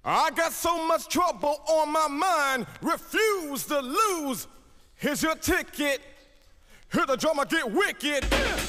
I got so much trouble on my mind, refuse to lose. Here's your ticket. Hear the drummer get wicked.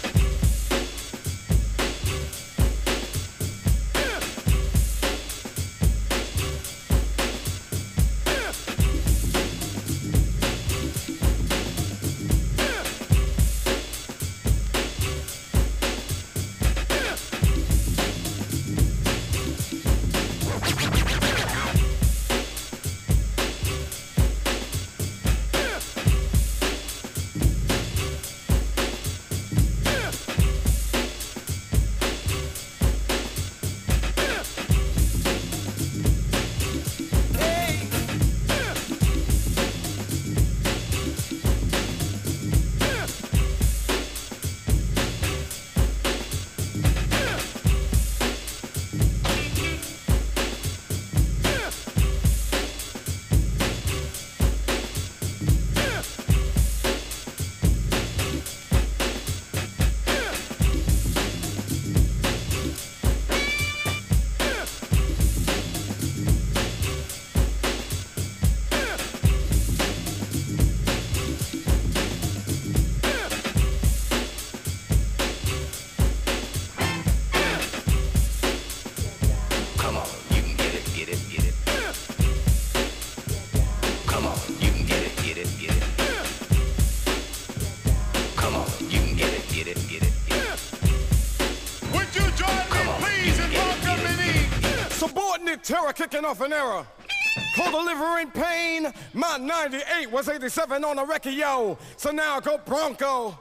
Terror kicking off an era. Called delivering pain. My 98 was 87 on the record, yo. So now I go Bronco.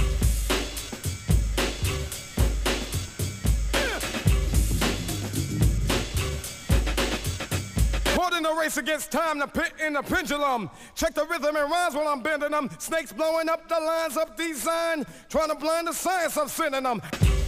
Caught in the race against time, the pit in the pendulum. Check the rhythm and rhymes while I'm bending them. Snakes blowing up the lines of design. Trying to blind the science of sending them.